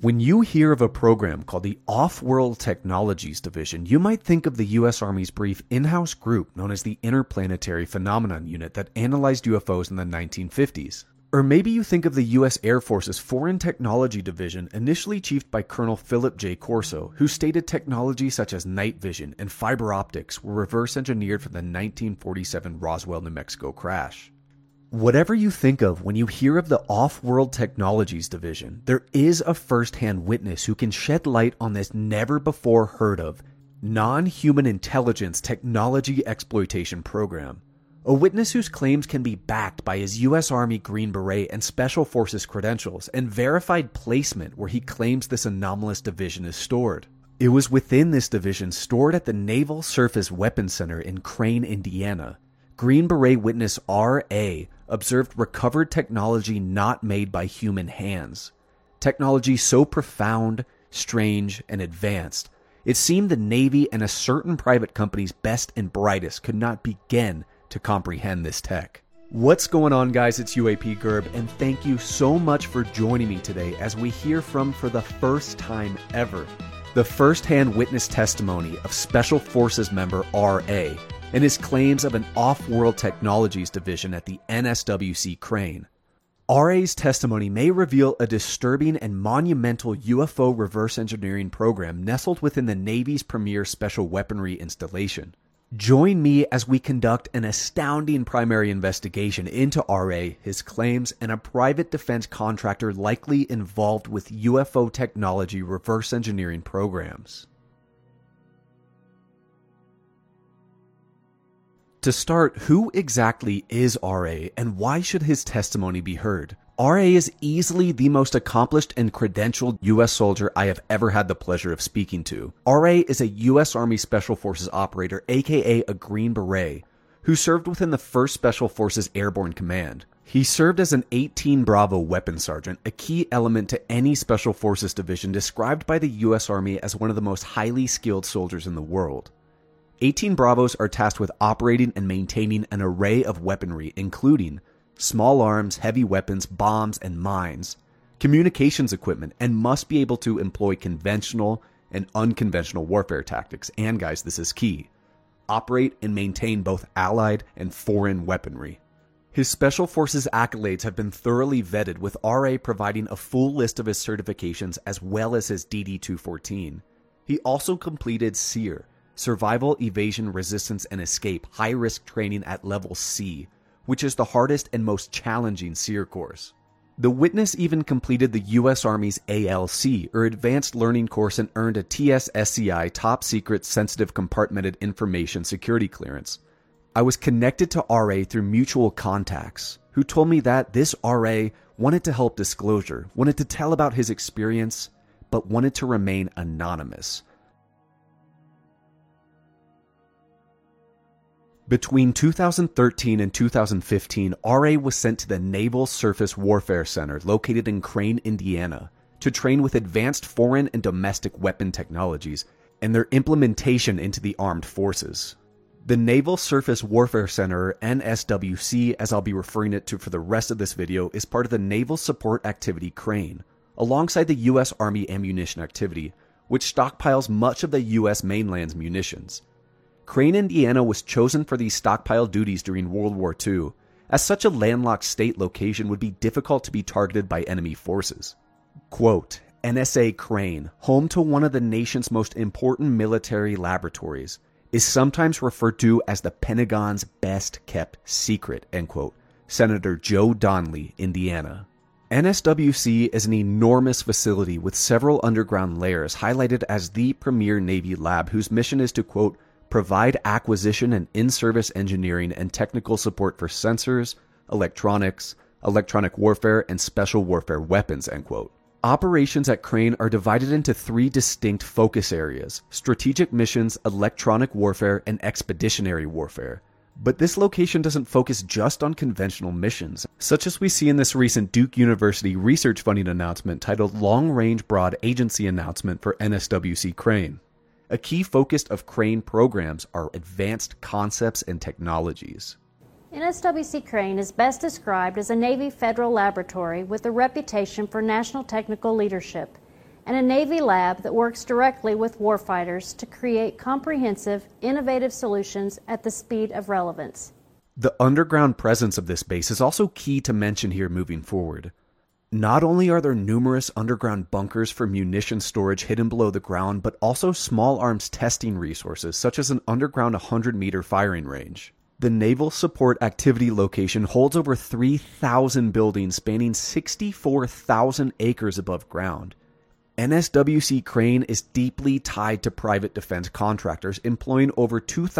When you hear of a program called the Off-World Technologies Division, you might think of the U.S. Army's brief in-house group known as the Interplanetary Phenomenon Unit that analyzed UFOs in the 1950s. Or maybe you think of the U.S. Air Force's Foreign Technology Division, initially chiefed by Colonel Philip J. Corso, who stated technology such as night vision and fiber optics were reverse engineered from the 1947 Roswell, New Mexico crash. Whatever you think of when you hear of the Off-World Technologies Division, there is a first-hand witness who can shed light on this never-before-heard-of, non-human intelligence technology exploitation program. A witness whose claims can be backed by his U.S. Army Green Beret and Special Forces credentials and verified placement where he claims this anomalous division is stored. It was within this division, stored at the Naval Surface Weapons Center in Crane, Indiana. Green Beret witness R.A. observed recovered technology not made by human hands. Technology so profound, strange, and advanced, it seemed the Navy and a certain private company's best and brightest could not begin to comprehend this tech. What's going on, guys? It's UAP Gerb, and thank you so much for joining me today as we hear from, for the first time ever, the first-hand witness testimony of Special Forces member R.A., and his claims of an Off-World Technologies Division at the NSWC Crane. RA's testimony may reveal a disturbing and monumental UFO reverse engineering program nestled within the Navy's premier special weaponry installation. Join me as we conduct an astounding primary investigation into RA, his claims, and a private defense contractor likely involved with UFO technology reverse engineering programs. To start, who exactly is R.A. and why should his testimony be heard? R.A. is easily the most accomplished and credentialed U.S. soldier I have ever had the pleasure of speaking to. R.A. is a U.S. Army Special Forces operator, aka a Green Beret, who served within the 1st Special Forces Airborne Command. He served as an 18 Bravo weapons sergeant, a key element to any Special Forces division described by the U.S. Army as one of the most highly skilled soldiers in the world. 18 Bravos are tasked with operating and maintaining an array of weaponry, including small arms, heavy weapons, bombs, and mines, communications equipment, and must be able to employ conventional and unconventional warfare tactics. And guys, this is key: operate and maintain both allied and foreign weaponry. His Special Forces accolades have been thoroughly vetted, with RA providing a full list of his certifications as well as his DD-214. He also completed SERE, Survival, Evasion, Resistance, and Escape high-risk training at Level C, which is the hardest and most challenging SERE course. The witness even completed the U.S. Army's ALC, or Advanced Learning Course, and earned a TS-SCI Top Secret Sensitive Compartmented Information Security Clearance. I was connected to RA through mutual contacts, who told me that this RA wanted to help disclosure, wanted to tell about his experience, but wanted to remain anonymous. Between 2013 and 2015, RA was sent to the Naval Surface Warfare Center located in Crane, Indiana, to train with advanced foreign and domestic weapon technologies and their implementation into the armed forces. The Naval Surface Warfare Center, NSWC, as I'll be referring it to for the rest of this video, is part of the Naval Support Activity Crane, alongside the U.S. Army Ammunition Activity, which stockpiles much of the U.S. mainland's munitions. Crane, Indiana was chosen for these stockpile duties during World War II, as such a landlocked state location would be difficult to be targeted by enemy forces. Quote, NSA Crane, home to one of the nation's most important military laboratories, is sometimes referred to as the Pentagon's best-kept secret, end quote. Senator Joe Donnelly, Indiana. NSWC is an enormous facility with several underground layers highlighted as the premier Navy lab whose mission is to, quote, provide acquisition and in-service engineering and technical support for sensors, electronics, electronic warfare, and special warfare weapons, end quote. Operations at Crane are divided into 3 distinct focus areas: strategic missions, electronic warfare, and expeditionary warfare. But this location doesn't focus just on conventional missions, such as we see in this recent Duke University research funding announcement titled Long Range Broad Agency Announcement for NSWC Crane. A key focus of Crane programs are advanced concepts and technologies. NSWC Crane is best described as a Navy federal laboratory with a reputation for national technical leadership. and a Navy lab that works directly with warfighters to create comprehensive, innovative solutions at the speed of relevance. The underground presence of this base is also key to mention here moving forward. Not only are there numerous underground bunkers for munition storage hidden below the ground, but also small arms testing resources, such as an underground 100-meter firing range. The Naval Support Activity Location holds over 3,000 buildings spanning 64,000 acres above ground. NSWC Crane is deeply tied to private defense contractors, employing over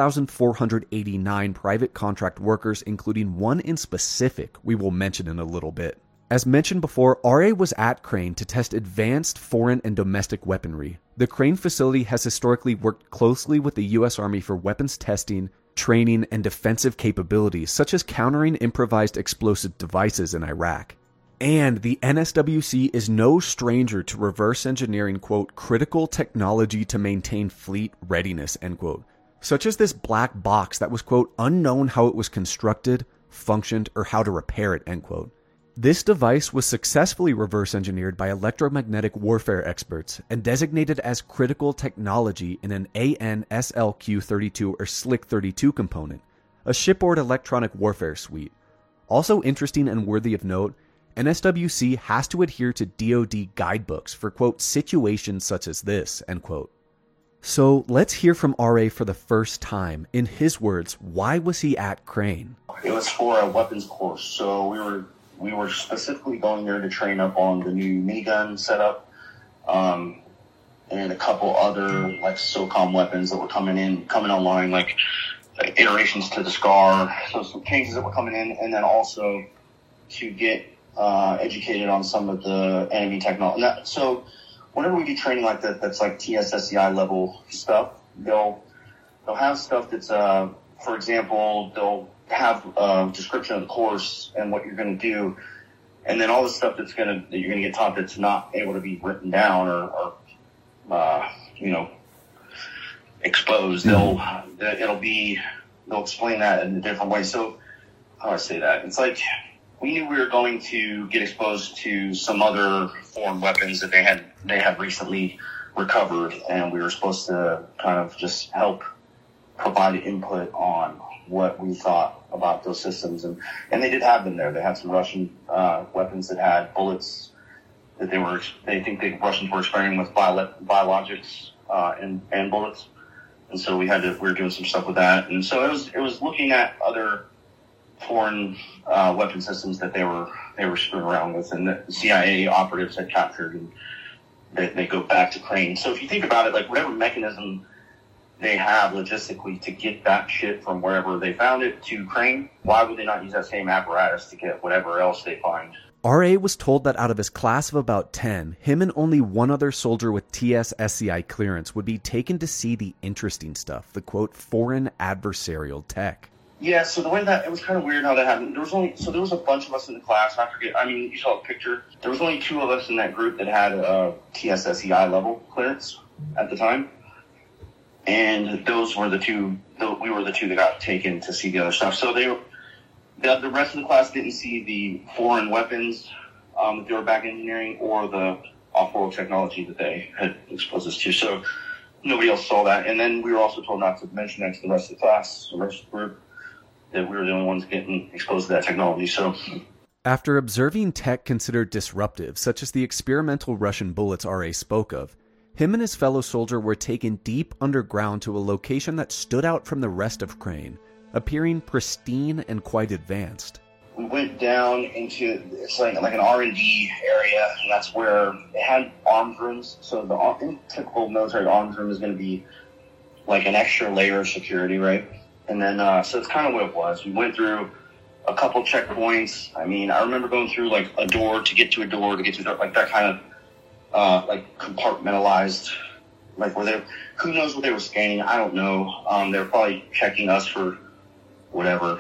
2,489 private contract workers, including one in specific we will mention in a little bit. As mentioned before, RA was at Crane to test advanced foreign and domestic weaponry. The Crane facility has historically worked closely with the U.S. Army for weapons testing, training, and defensive capabilities, such as countering improvised explosive devices in Iraq. And the NSWC is no stranger to reverse engineering, quote, critical technology to maintain fleet readiness, end quote, such as this black box that was, quote, unknown how it was constructed, functioned, or how to repair it, end quote. This device was successfully reverse engineered by electromagnetic warfare experts and designated as critical technology in an AN/SLQ-32 or SLIC-32 component, a shipboard electronic warfare suite. Also interesting and worthy of note, NSWC has to adhere to DoD guidebooks for, quote, situations such as this, end quote. So let's hear from RA for the first time. In his words, why was he at Crane? It was for a weapons course, so we were specifically going there to train up on the new minigun setup, and a couple other like SOCOM weapons that were coming online, like iterations to the SCAR, so some changes that were coming in, and then also to get educated on some of the enemy technology. So whenever we do training like that, that's like TSSCI level stuff, they'll have stuff that's, for example, they'll have a description of the course and what you're going to do, and then all the stuff that you're going to get taught that's not able to be written down or exposed. They'll explain that in a different way. So how do I say that? It's like we knew we were going to get exposed to some other foreign weapons that they had recently recovered, and we were supposed to kind of just help provide input on what we thought about those systems, and they did have them there. They had some Russian weapons that had bullets that they think the Russians were experimenting with biologics and bullets, and so we were doing some stuff with that, and so it was looking at other foreign weapon systems that they were screwing around with, and the CIA operatives had captured, and they go back to Crane. So if you think about it, like whatever mechanism they have logistically to get that shit from wherever they found it to Crane, why would they not use that same apparatus to get whatever else they find? RA was told that out of his class of about 10, him and only one other soldier with TS/SCI clearance would be taken to see the interesting stuff, the, quote, foreign adversarial tech. Yeah, so the way that, it was kind of weird how that happened. There was a bunch of us in the class, you saw a picture. There was only 2 of us in that group that had a TS/SCI level clearance at the time. And those were we were the 2 that got taken to see the other stuff. So the rest of the class didn't see the foreign weapons that they were back engineering or the off-world technology that they had exposed us to. So nobody else saw that. And then we were also told not to mention that to the rest of the class, the rest of the group, that we were the only ones getting exposed to that technology. So after observing tech considered disruptive, such as the experimental Russian bullets RA spoke of, him and his fellow soldier were taken deep underground to a location that stood out from the rest of Crane, appearing pristine and quite advanced. We went down into, it's like an R&D area, and that's where it had arms rooms. So the typical military arms room is going to be like an extra layer of security, right? And then, so it's kind of what it was. We went through a couple checkpoints. I mean, I remember going through like a door to get to a door, like that kind of, like compartmentalized, like who knows what they were scanning? I don't know. They were probably checking us for whatever.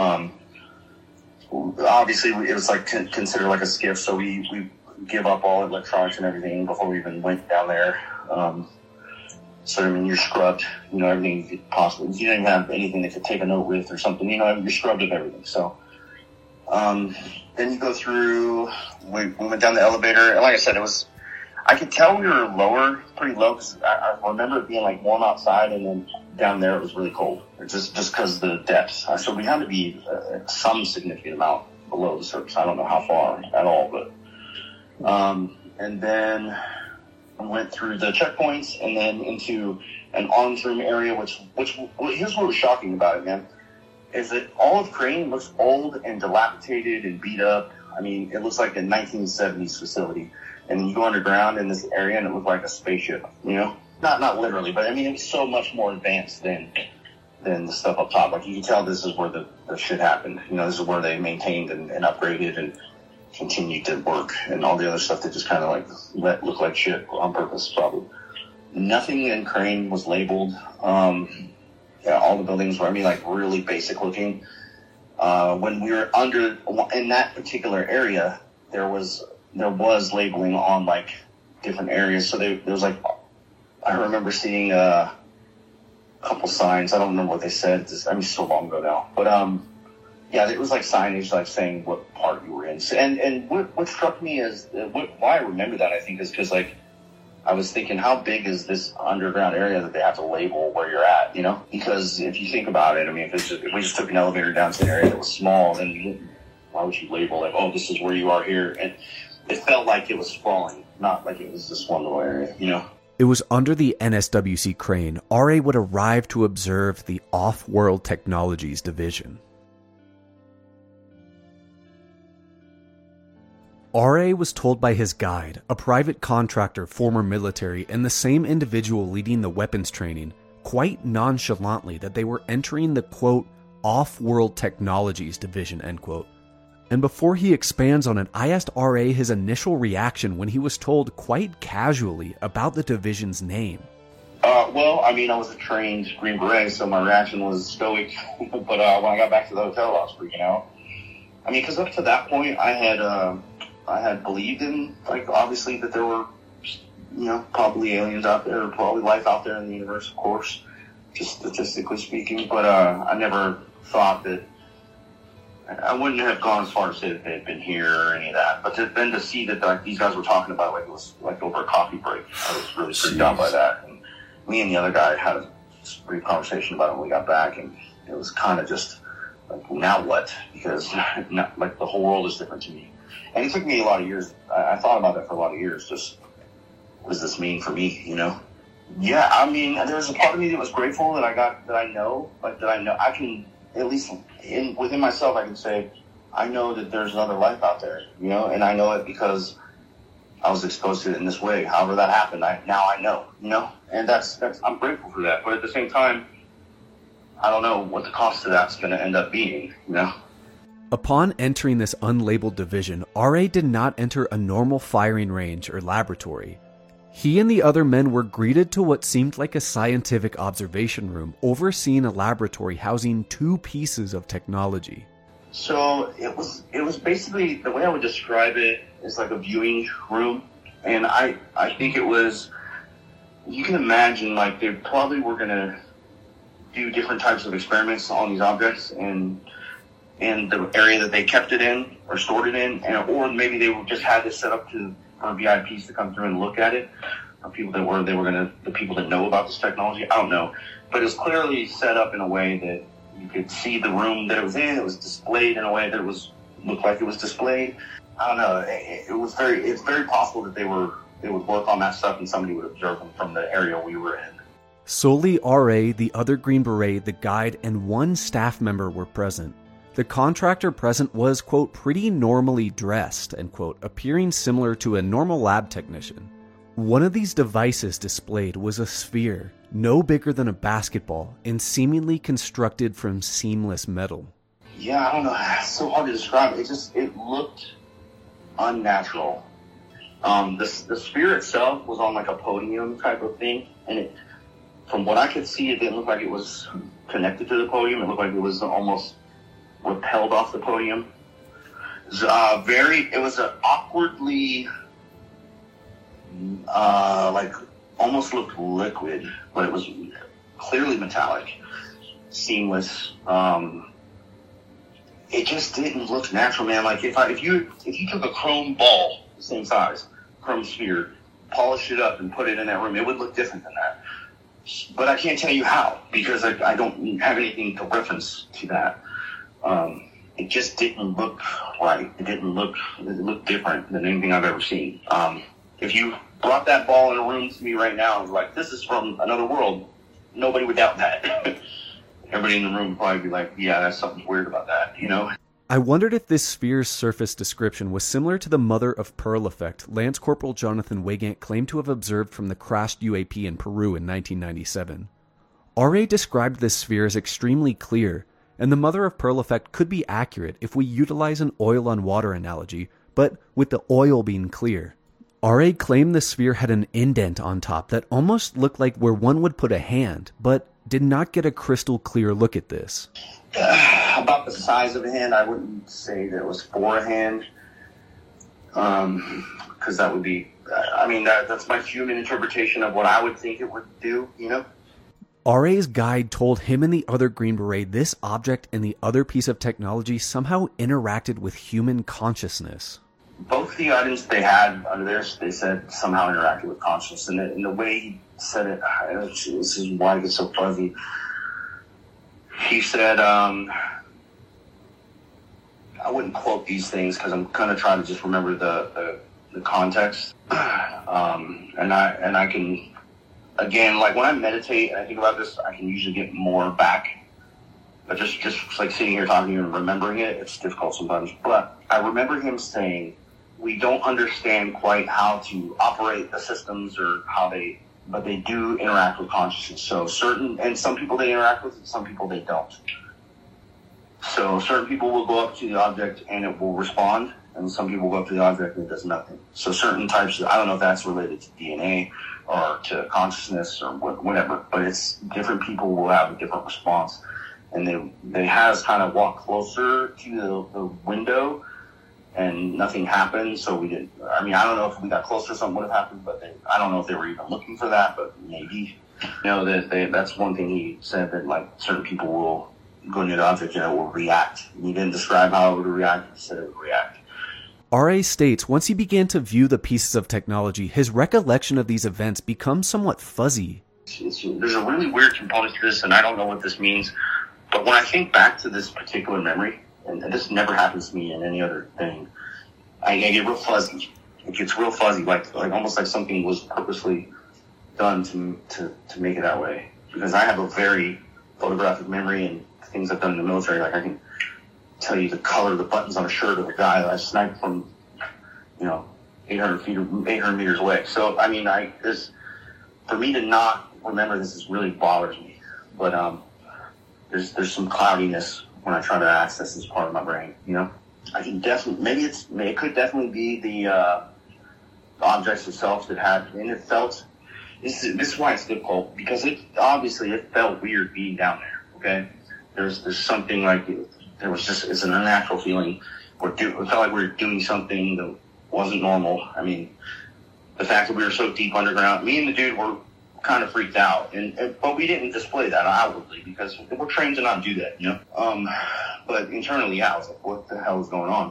Obviously it was like considered like a skiff, so we give up all electronics and everything before we even went down there. So I mean, you're scrubbed, everything possible. You didn't have anything that could take a note with or something, you're scrubbed of everything. So, then you go through, we went down the elevator, and like I said, I could tell we were lower, pretty low, because I remember it being like warm outside, and then down there it was really cold, just because of the depth. So we had to be some significant amount below the surface. I don't know how far at all, but and then I went through the checkpoints and then into an arms room area, which here's what was shocking about it, man, is that all of Crane looks old and dilapidated and beat up. I mean, it looks like a 1970s facility. And then you go underground in this area and it looked like a spaceship, you know? Not literally, but I mean, it was so much more advanced than the stuff up top. Like, you can tell this is where the shit happened. You know, this is where they maintained and upgraded and continued to work, and all the other stuff that just kind of like look like shit on purpose, probably. Nothing in Crane was labeled. Yeah, all the buildings were, I mean, like, really basic looking. When we were in that particular area, there was labeling on like different areas. So there was like, I remember seeing a couple signs. I don't remember what they said. So long ago now, but yeah, it was like signage like saying what part you were in. And what struck me is why I remember that, I think, is because like I was thinking, how big is this underground area that they have to label where you're at, you know? Because if you think about it, I mean, if we just took an elevator down to an area that was small, then why would you label like, oh, this is where you are here? And it felt like it was sprawling, not like it was this one little area, you know? It was under the NSWC Crane, RA would arrive to observe the Off-World Technologies division. RA was told by his guide, a private contractor, former military, and the same individual leading the weapons training, quite nonchalantly that they were entering the, quote, Off-World Technologies division, end quote. And before he expands on it, I asked RA his initial reaction when he was told quite casually about the division's name. Well, I mean, I was a trained Green Beret, so my reaction was stoic. But when I got back to the hotel, I was freaking out. I mean, because up to that point, I had believed in, like, obviously that there were, you know, probably aliens out there, or probably life out there in the universe, of course, just statistically speaking. But I never thought that, I wouldn't have gone as far to say that they had been here or any of that. But then to see that like these guys were talking about like it was like over a coffee break, I was really freaked out by that. And me and the other guy had a brief conversation about it when we got back, and it was kind of just like, now what? Because like the whole world is different to me. And it took me a lot of years. I thought about that for a lot of years. Just, what does this mean for me, you know? Yeah, I mean, there was a part of me that was grateful that I know I can, at least within myself, I can say, I know that there's another life out there, you know, and I know it because I was exposed to it in this way. However that happened, now I know, you know, and that's I'm grateful for that. But at the same time, I don't know what the cost of that's going to end up being, you know. Upon entering this unlabeled division, RA did not enter a normal firing range or laboratory. He and the other men were greeted to what seemed like a scientific observation room, overseeing a laboratory housing 2 pieces of technology. So it was basically, the way I would describe it is like a viewing room. And I think it was, you can imagine like they probably were going to do different types of experiments on these objects and the area that they kept it in or stored it in, or maybe they just had this set up for VIPs to come through and look at it, or people that the people that know about this technology. I don't know, but it was clearly set up in a way that you could see the room that it was in. It was displayed in a way that looked like it was displayed. I don't know. It's very possible that they would work on that stuff and somebody would observe them from the area we were in. Solely RA, the other Green Beret, the guide, and 1 staff member were present. The contractor present was, quote, pretty normally dressed, end quote, appearing similar to a normal lab technician. One of these devices displayed was a sphere, no bigger than a basketball, and seemingly constructed from seamless metal. Yeah, I don't know. It's so hard to describe. It looked unnatural. The sphere itself was on like a podium type of thing, and from what I could see, it didn't look like it was connected to the podium. It looked like it was almost repelled off the podium. It was an awkwardly, like almost looked liquid, but it was clearly metallic, seamless. It just didn't look natural, man. Like if you took a chrome ball, the same size, chrome sphere, polish it up and put it in that room, it would look different than that. But I can't tell you how, because I don't have anything to reference to that. It just didn't look right. It looked different than anything I've ever seen. If you brought that ball in a room to me right now and was like, this is from another world, nobody would doubt that. Everybody in the room would probably be like, yeah, that's something weird about that, you know? I wondered if this sphere's surface description was similar to the mother of pearl effect Lance Corporal Jonathan Wygant claimed to have observed from the crashed UAP in Peru in 1997. RA described this sphere as extremely clear, and the mother of pearl effect could be accurate if we utilize an oil on water analogy, but with the oil being clear. RA claimed the sphere had an indent on top that almost looked like where one would put a hand, but did not get a crystal clear look at this. About the size of a hand, I wouldn't say that it was for a hand, because that would be, that's my human interpretation of what I would think it would do, you know? RA's guide told him and the other Green Beret this object and the other piece of technology somehow interacted with human consciousness. Both the items they had under there, they said somehow interacted with consciousness, and the way he said it, this is why it gets so fuzzy. He said, I wouldn't quote these things because I'm going to try to just remember the context. And I can, again, like when I meditate and I think about this, I can usually get more back. But just like sitting here talking to you and remembering it, it's difficult sometimes. But I remember him saying, we don't understand quite how to operate the systems or but they do interact with consciousness. So some people they interact with, and some people they don't. So certain people will go up to the object and it will respond, and some people go up to the object and it does nothing. So certain types, I don't know if that's related to DNA or to consciousness or whatever, but it's different people will have a different response. And they had us kind of walk closer to the window, and nothing happened, so we didn't. I don't know if we got closer, something would have happened, but I don't know if they were even looking for that, but maybe. That's one thing he said, that like certain people will go near the object and it will react. He didn't describe how it would react, he said it would react. RA states once he began to view the pieces of technology, his recollection of these events becomes somewhat fuzzy. There's a really weird component to this, and I don't know what this means, but when I think back to this particular memory, and this never happens to me in any other thing, I get real fuzzy. It gets real fuzzy, like almost like something was purposely done to make it that way. Because I have a very photographic memory, and things I've done in the military, like I can tell you the color of the buttons on a shirt of a guy that I sniped from, 800 meters away. So, for me to not remember this really bothers me. But there's some cloudiness when I try to access this part of my brain, you know? I can definitely, it could definitely be the objects itself that had, and it felt, this is why it's difficult, because it felt weird being down there, okay? There's something like, it's an unnatural feeling. It felt like we were doing something that wasn't normal. The fact that we were so deep underground, me and the dude were kind of freaked out, but we didn't display that outwardly because we're trained to not do that, you know. But internally, I was like, what the hell is going on?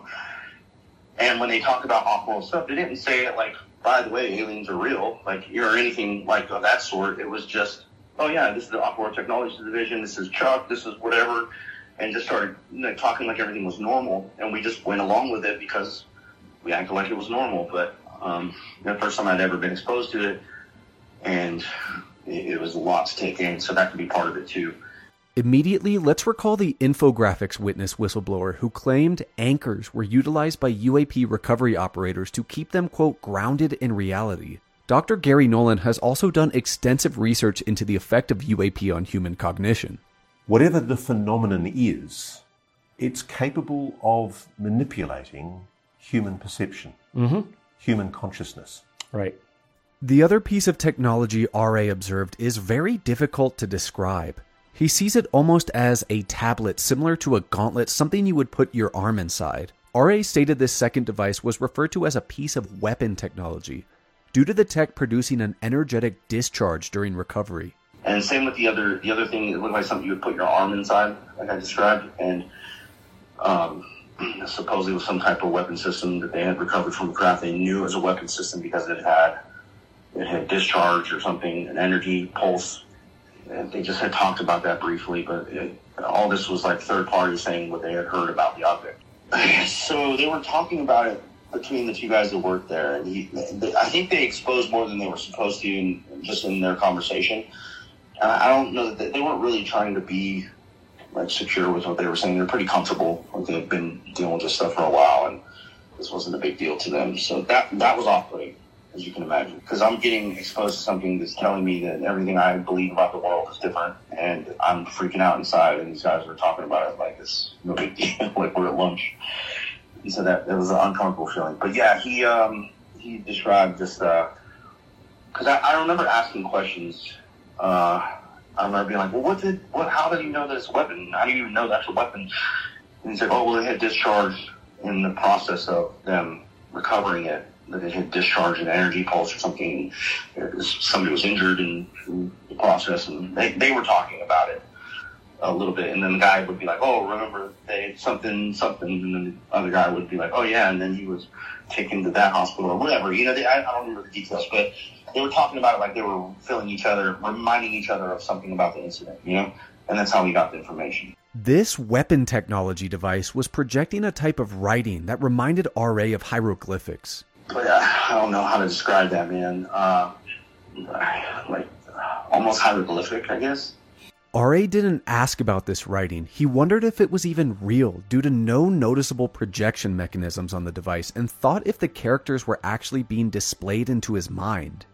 And when they talk about off-world stuff, they didn't say it like, by the way, aliens are real, like, or anything like of that sort. It was just, oh yeah, this is the Off-World Technology Division, this is Chuck, this is whatever, and just started talking like everything was normal, and we just went along with it because we acted like it was normal. But the first time I'd ever been exposed to it, and it was a lot to take in, so that could be part of it too. Immediately, let's recall the infographics witness whistleblower who claimed anchors were utilized by UAP recovery operators to keep them, quote, grounded in reality. Dr. Gary Nolan has also done extensive research into the effect of UAP on human cognition. Whatever the phenomenon is, it's capable of manipulating human perception, human consciousness. Right. The other piece of technology RA observed is very difficult to describe. He sees it almost as a tablet similar to a gauntlet, something you would put your arm inside. RA stated this second device was referred to as a piece of weapon technology, due to the tech producing an energetic discharge during recovery. And same with the other thing, it looked like something you would put your arm inside, like I described, and supposedly it was some type of weapon system that they had recovered from the craft. They knew it was a weapon system because it had it had discharged or something, an energy pulse. And they just had talked about that briefly, but all this was like third parties saying what they had heard about the object. So they were talking about it between the two guys that worked there, and I think they exposed more than they were supposed to, just in their conversation. And I don't know that they weren't really trying to be like secure with what they were saying. They're pretty comfortable. Like, they've been dealing with this stuff for a while, and this wasn't a big deal to them. So that was off-putting, as you can imagine, because I'm getting exposed to something that's telling me that everything I believe about the world is different, and I'm freaking out inside, and these guys are talking about it like it's no big deal, like we're at lunch. And so that was an uncomfortable feeling. But yeah, he described just, because I remember asking questions. I remember being like, well, how did you know that it's a weapon? How do you even know that's a weapon? And he's like, oh, well, it had discharged in the process of them recovering it, that it had discharged an energy pulse or something. Somebody was injured in the process, and they were talking about it a little bit. And then the guy would be like, oh, remember they something. And then the other guy would be like, oh, yeah. And then he was taken to that hospital or whatever. You know, I don't remember the details, but they were talking about it like they were reminding each other of something about the incident, you know? And that's how we got the information. This weapon technology device was projecting a type of writing that reminded RA of hieroglyphics. But I don't know how to describe that, man. Like almost hieroglyphic, I guess. RA didn't ask about this writing. He wondered if it was even real due to no noticeable projection mechanisms on the device, and thought if the characters were actually being displayed into his mind.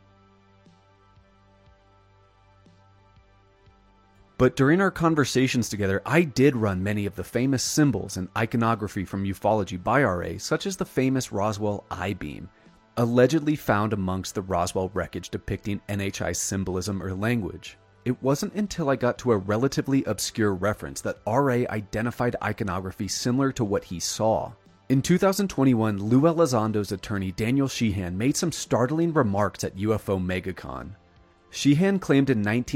But during our conversations together, I did run many of the famous symbols and iconography from ufology by RA, such as the famous Roswell I-beam, allegedly found amongst the Roswell wreckage depicting NHI symbolism or language. It wasn't until I got to a relatively obscure reference that RA identified iconography similar to what he saw. In 2021, Lou Elizondo's attorney Daniel Sheehan made some startling remarks at UFO MegaCon. Sheehan claimed in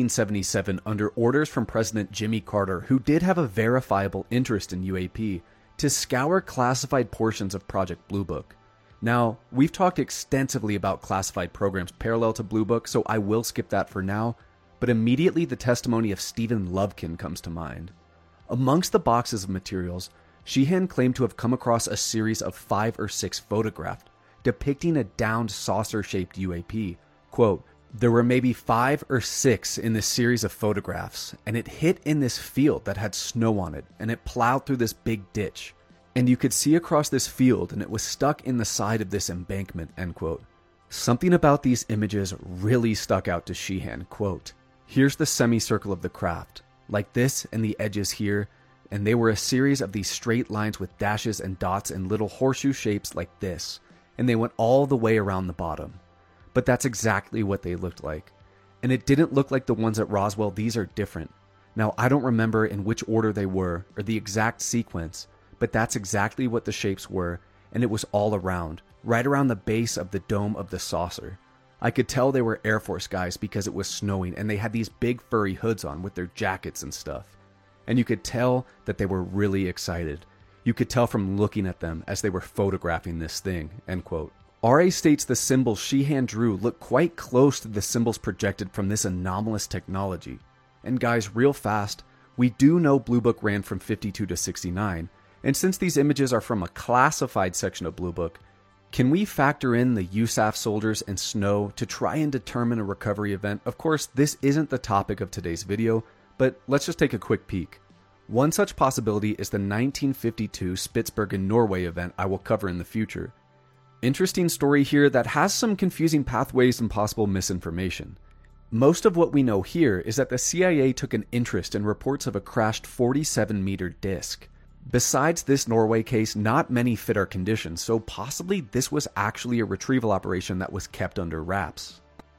1977, under orders from President Jimmy Carter, who did have a verifiable interest in UAP, to scour classified portions of Project Blue Book. Now, we've talked extensively about classified programs parallel to Blue Book, so I will skip that for now, but immediately the testimony of Stephen Lovekin comes to mind. Amongst the boxes of materials, Sheehan claimed to have come across a series of 5 or 6 photographs depicting a downed saucer-shaped UAP. Quote, there were maybe 5 or 6 in this series of photographs, and it hit in this field that had snow on it, and it plowed through this big ditch. And you could see across this field, and it was stuck in the side of this embankment, end quote. Something about these images really stuck out to Sheehan, quote, here's the semicircle of the craft, like this and the edges here, and they were a series of these straight lines with dashes and dots and little horseshoe shapes like this, and they went all the way around the bottom. But that's exactly what they looked like. And it didn't look like the ones at Roswell. These are different. Now, I don't remember in which order they were or the exact sequence, but that's exactly what the shapes were, and it was all around, right around the base of the dome of the saucer. I could tell they were Air Force guys because it was snowing and they had these big furry hoods on with their jackets and stuff. And you could tell that they were really excited. You could tell from looking at them as they were photographing this thing, end quote. RA states the symbols Sheehan drew look quite close to the symbols projected from this anomalous technology. And guys, real fast, we do know Blue Book ran from 52 to 69, and since these images are from a classified section of Blue Book, can we factor in the USAF soldiers and snow to try and determine a recovery event? Of course, this isn't the topic of today's video, but let's just take a quick peek. One such possibility is the 1952 Spitsbergen, Norway event I will cover in the future. Interesting story here that has some confusing pathways and possible misinformation. Most of what we know here is that the CIA took an interest in reports of a crashed 47-meter disc. Besides this Norway case, not many fit our conditions, so possibly this was actually a retrieval operation that was kept under wraps.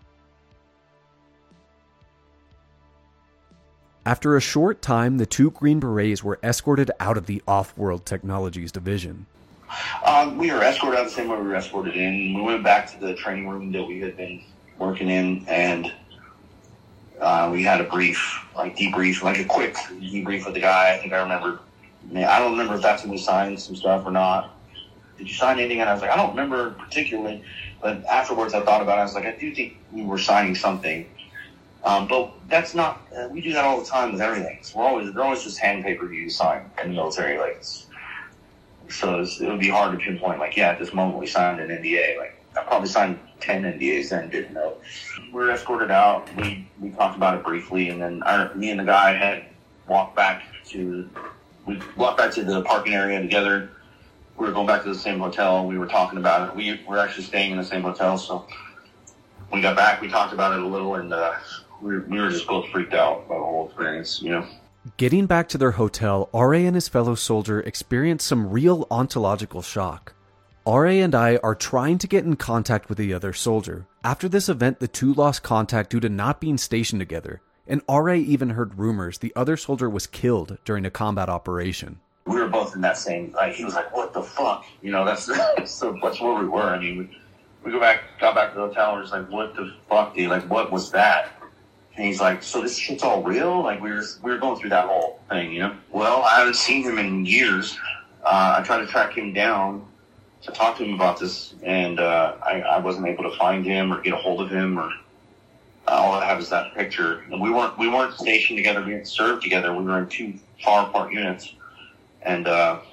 After a short time, the 2 Green Berets were escorted out of the Off-World Technologies division. We were escorted out the same way we were escorted in. We went back to the training room that we had been working in, and we had a debrief, like a quick debrief with the guy. I think I remember. I don't remember if that's when we signed some stuff or not. Did you sign anything? And I was like, I don't remember particularly. But afterwards, I thought about it. I was like, I do think we were signing something. But that's not, we do that all the time with everything. So they're always just hand paper you sign in the military. Like, so it would be hard to pinpoint, like, yeah, at this moment we signed an NDA. Like, I probably signed 10 NDAs and didn't know. We were escorted out. We talked about it briefly, and then me and the guy had walked back to the parking area together. We were going back to the same hotel. We were talking about it. We were actually staying in the same hotel, so when we got back, we talked about it a little, and we were just both freaked out by the whole experience, you know. Getting back to their hotel, R.A. and his fellow soldier experienced some real ontological shock. R.A. and I are trying to get in contact with the other soldier. After this event, the two lost contact due to not being stationed together, and R.A. even heard rumors the other soldier was killed during a combat operation. We were both in that same, like, he was like, what the fuck? You know, that's where we were. I mean, we got back to the hotel, and we're just like, what the fuck, dude? Like, what was that? And he's like, so this shit's all real? Like, we were going through that whole thing, you know? Well, I haven't seen him in years. I tried to track him down to talk to him about this, and I wasn't able to find him or get a hold of him, or all I have is that picture. And we weren't stationed together. We didn't serve together. We were in two far apart units, and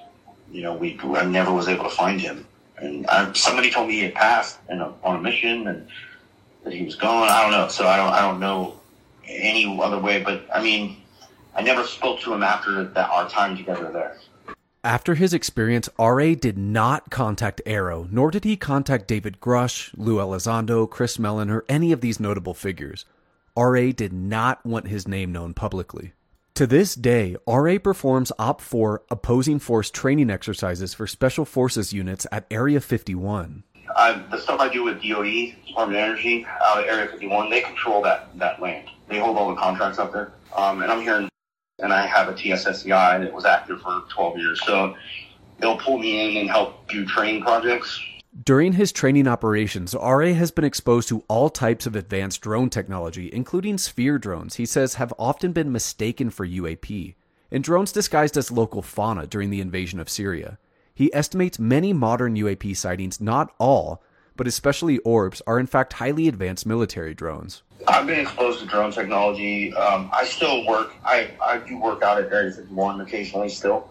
you know, I never was able to find him. And somebody told me he had passed on a mission and that he was gone. I don't know. So I don't know any other way. But I mean, I never spoke to him after our time together there. After his experience, R.A. did not contact Arrow, nor did he contact David Grush, Lou Elizondo, Chris Mellon, or any of these notable figures. R.A. did not want his name known publicly. To this day, R.A. performs OPFOR opposing force training exercises for Special Forces units at Area 51. The stuff I do with DOE, Department of Energy, out at Area 51, they control that land. They hold all the contracts up there. And I'm here and I have a TSSCI that was active for 12 years. So they'll pull me in and help do training projects. During his training operations, R.A. has been exposed to all types of advanced drone technology, including Sphere drones he says have often been mistaken for UAP, and drones disguised as local fauna during the invasion of Syria. He estimates many modern UAP sightings, not all, but especially orbs, are in fact highly advanced military drones. I've been exposed to drone technology. I still work. I do work out at Area 51 occasionally still.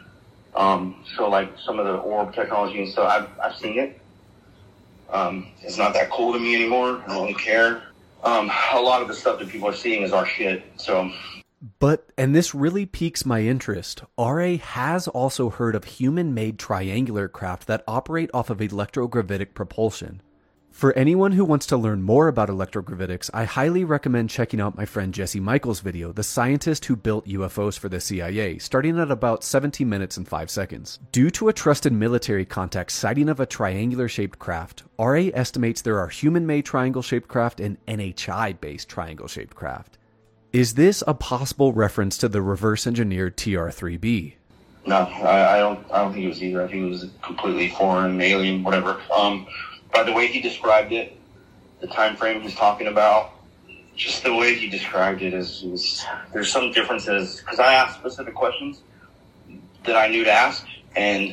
So like some of the orb technology and stuff, I've seen it. It's not that cool to me anymore. I don't care. A lot of the stuff that people are seeing is our shit. So. But, and this really piques my interest, R.A. has also heard of human-made triangular craft that operate off of electrogravitic propulsion. For anyone who wants to learn more about electrogravitics, I highly recommend checking out my friend Jesse Michaels' video, The Scientist Who Built UFOs for the CIA, starting at about 17 minutes and 5 seconds. Due to a trusted military contact's sighting of a triangular-shaped craft, RA estimates there are human-made triangle-shaped craft and NHI-based triangle-shaped craft. Is this a possible reference to the reverse-engineered TR-3B? No, I don't think it was either. I think it was completely foreign, alien, whatever. By the way he described it, the time frame he's talking about, just the way he described it is there's some differences, because I asked specific questions that I knew to ask, and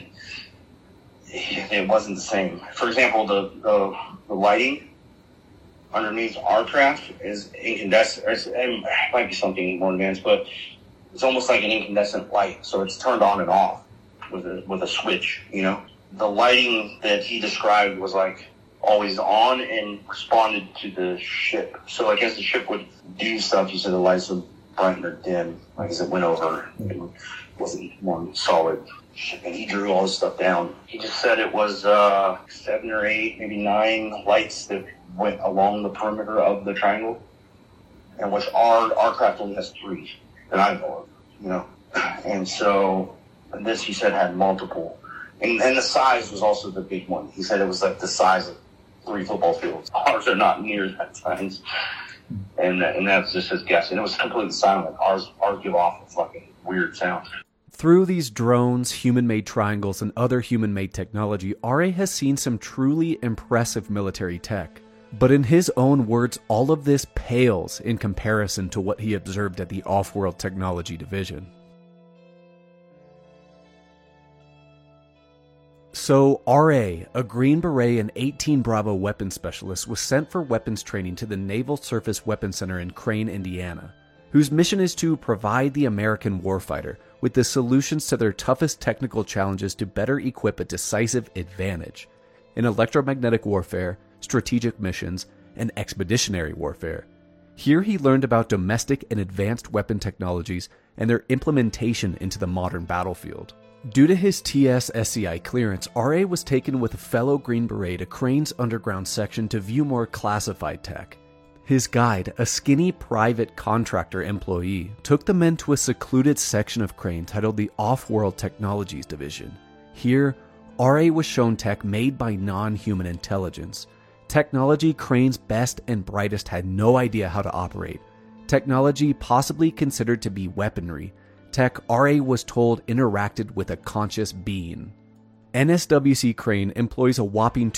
it wasn't the same. For example, the lighting underneath our craft is incandescent. It might be something more advanced, but it's almost like an incandescent light, so it's turned on and off with a switch, you know? The lighting that he described was like always on and responded to the ship. So like as the ship would do stuff, he said the lights would brighten or dim, like as it went over. It wasn't one solid ship. And he drew all this stuff down. He just said it was 7 or 8, maybe 9 lights that went along the perimeter of the triangle, and which our craft only has 3 that I know of, you know. And so this, he said, had multiple. And the size was also the big one. He said it was like the size of 3 football fields. Ours are not near that size. And that's just his guess. And it was completely silent. Ours give off a fucking weird sound. Through these drones, human-made triangles, and other human-made technology, RA has seen some truly impressive military tech. But in his own words, all of this pales in comparison to what he observed at the Off-World Technology Division. So RA, a Green Beret and 18 Bravo weapons specialist, was sent for weapons training to the Naval Surface Weapons Center in Crane, Indiana, whose mission is to provide the American warfighter with the solutions to their toughest technical challenges to better equip a decisive advantage in electromagnetic warfare, strategic missions, and expeditionary warfare. Here he learned about domestic and advanced weapon technologies and their implementation into the modern battlefield. Due to his TS-SCI clearance, RA was taken with a fellow Green Beret to Crane's underground section to view more classified tech. His guide, a skinny private contractor employee, took the men to a secluded section of Crane titled the Off-World Technologies Division. Here, RA was shown tech made by non-human intelligence. Technology Crane's best and brightest had no idea how to operate. Technology possibly considered to be weaponry. Tech RA was told interacted with a conscious being. NSWC Crane employs a whopping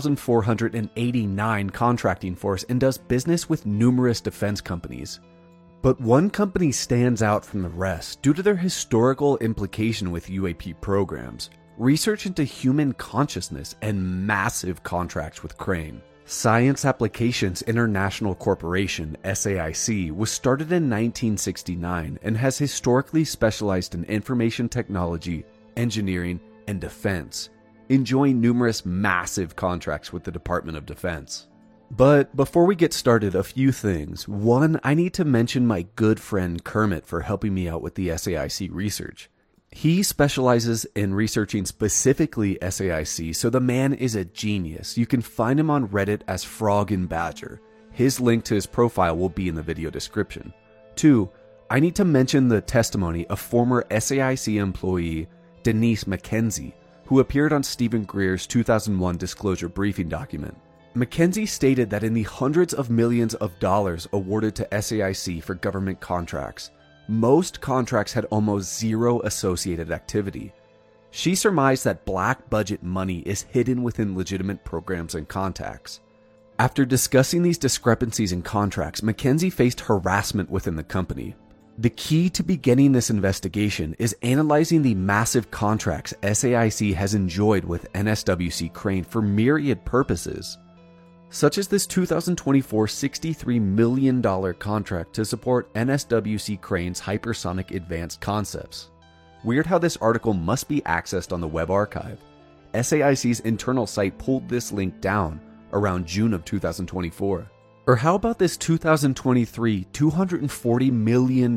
2,489 contracting force and does business with numerous defense companies. But one company stands out from the rest due to their historical implication with UAP programs, research into human consciousness, and massive contracts with Crane. Science Applications International Corporation, SAIC, was started in 1969 and has historically specialized in information technology, engineering, and defense, enjoying numerous massive contracts with the Department of Defense. But before we get started, a few things. One, I need to mention my good friend Kermit for helping me out with the SAIC research. He specializes in researching specifically SAIC, so the man is a genius. You can find him on Reddit as Frog and Badger. His link to his profile will be in the video description. 2, I need to mention the testimony of former SAIC employee Denise McKenzie, who appeared on Stephen Greer's 2001 disclosure briefing document. McKenzie stated that in the hundreds of millions of dollars awarded to SAIC for government contracts, most contracts had almost zero associated activity. She surmised that black budget money is hidden within legitimate programs and contacts. After discussing these discrepancies in contracts, McKenzie faced harassment within the company. The key to beginning this investigation is analyzing the massive contracts SAIC has enjoyed with NSWC Crane for myriad purposes, such as this 2024 $63 million contract to support NSWC Crane's hypersonic advanced concepts. Weird how this article must be accessed on the web archive. SAIC's internal site pulled this link down around June of 2024. Or how about this 2023 $240 million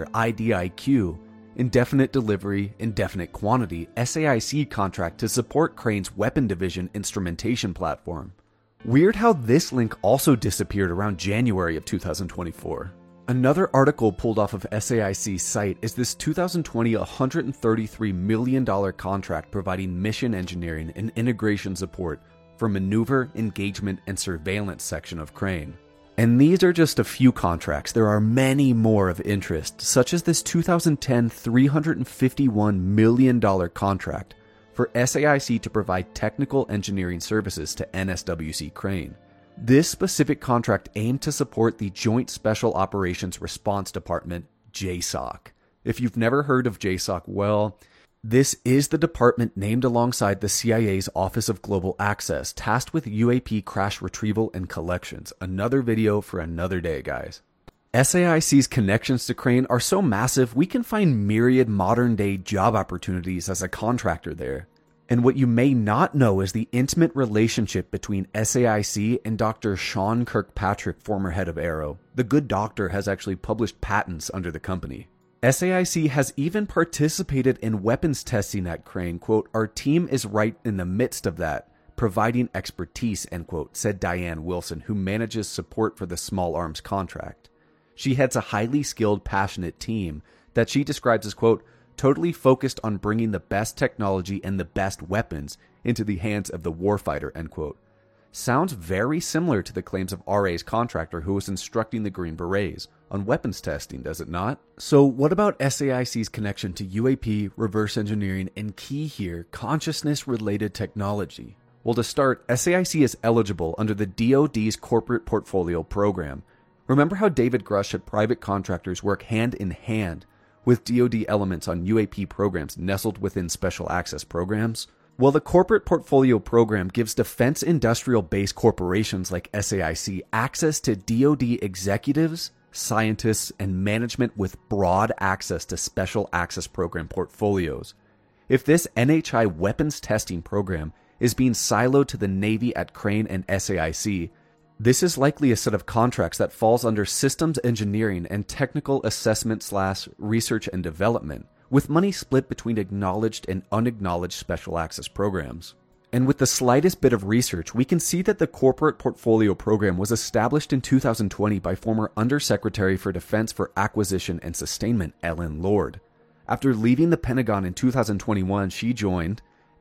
IDIQ, indefinite delivery, indefinite quantity, SAIC contract to support Crane's weapon division instrumentation platform. Weird how this link also disappeared around January of 2024. Another article pulled off of SAIC's site is this 2020 $133 million contract providing mission engineering and integration support for maneuver, engagement, and surveillance section of Crane. And these are just a few contracts. There are many more of interest, such as this 2010 $351 million contract for SAIC to provide technical engineering services to NSWC Crane. This specific contract aimed to support the Joint Special Operations Response Department, JSOC. If you've never heard of JSOC, well, this is the department named alongside the CIA's Office of Global Access, tasked with UAP crash retrieval and collections. Another video for another day, guys. SAIC's connections to Crane are so massive, we can find myriad modern-day job opportunities as a contractor there. And what you may not know is the intimate relationship between SAIC and Dr. Sean Kirkpatrick, former head of Aero. The good doctor has actually published patents under the company. SAIC has even participated in weapons testing at Crane. Quote, "Our team is right in the midst of that, providing expertise," end quote, said Diane Wilson, who manages support for the small arms contract. She heads a highly skilled, passionate team that she describes as, quote, "totally focused on bringing the best technology and the best weapons into the hands of the warfighter," end quote. Sounds very similar to the claims of RA's contractor who was instructing the Green Berets on weapons testing, does it not? So what about SAIC's connection to UAP, reverse engineering, and key here, consciousness-related technology? Well, to start, SAIC is eligible under the DoD's Corporate Portfolio Program. Remember how David Grush had private contractors work hand in hand with DoD elements on UAP programs nestled within special access programs? Well, the Corporate Portfolio Program gives defense industrial base corporations like SAIC access to DoD executives, scientists, and management with broad access to Special Access Program portfolios. If this NHI weapons testing program is being siloed to the Navy at Crane and SAIC, this is likely a set of contracts that falls under systems engineering and technical assessment/research and development, with money split between acknowledged and unacknowledged special access programs. And with the slightest bit of research, we can see that the Corporate Portfolio Program was established in 2020 by former Undersecretary for Defense for Acquisition and Sustainment, Ellen Lord. After leaving the Pentagon in 2021, she joined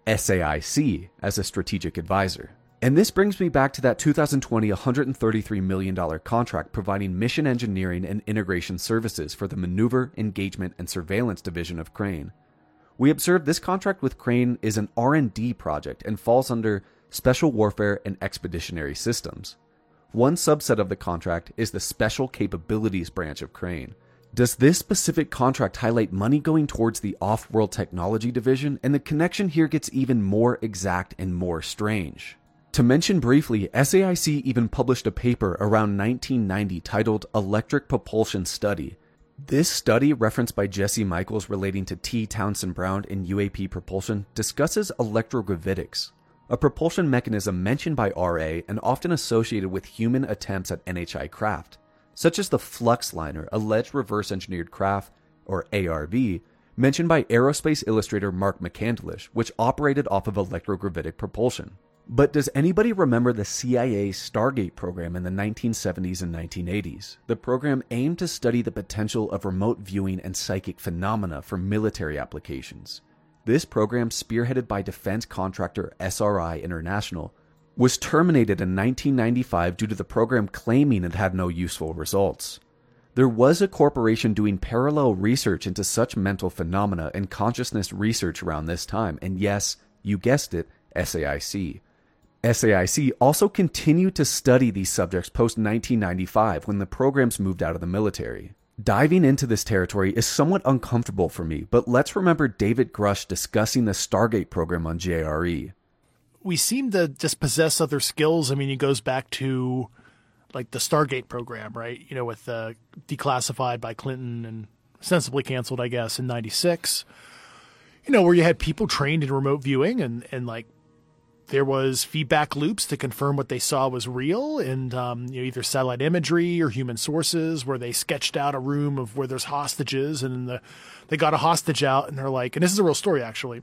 SAIC as a strategic advisor. And this brings me back to that 2020 $133 million contract providing mission engineering and integration services for the Maneuver, Engagement, and Surveillance Division of Crane. We observed this contract with Crane is an R&D project and falls under Special Warfare and Expeditionary Systems. One subset of the contract is the Special Capabilities branch of Crane. Does this specific contract highlight money going towards the Off-World Technology Division? And the connection here gets even more exact and more strange. To mention briefly, SAIC even published a paper around 1990 titled Electric Propulsion Study. This study, referenced by Jesse Michaels relating to T. Townsend Brown in UAP propulsion, discusses electrogravitics, a propulsion mechanism mentioned by RA and often associated with human attempts at NHI craft, such as the Fluxliner, alleged reverse-engineered craft, or ARV, mentioned by aerospace illustrator Mark McCandlish, which operated off of electrogravitic propulsion. But does anybody remember the CIA Stargate program in the 1970s and 1980s? The program aimed to study the potential of remote viewing and psychic phenomena for military applications. This program, spearheaded by defense contractor SRI International, was terminated in 1995 due to the program claiming it had no useful results. There was a corporation doing parallel research into such mental phenomena and consciousness research around this time, and yes, you guessed it, SAIC. SAIC also continued to study these subjects post-1995 when the programs moved out of the military. Diving into this territory is somewhat uncomfortable for me, but let's remember David Grush discussing the Stargate program on JRE. We seem to just possess other skills. I mean, it goes back to like the Stargate program, right? You know, with declassified by Clinton and ostensibly canceled, I guess, in 96. You know, where you had people trained in remote viewing and like, there was feedback loops to confirm what they saw was real, and either satellite imagery or human sources where they sketched out a room of where there's hostages, and they got a hostage out, and they're like, and this is a real story actually.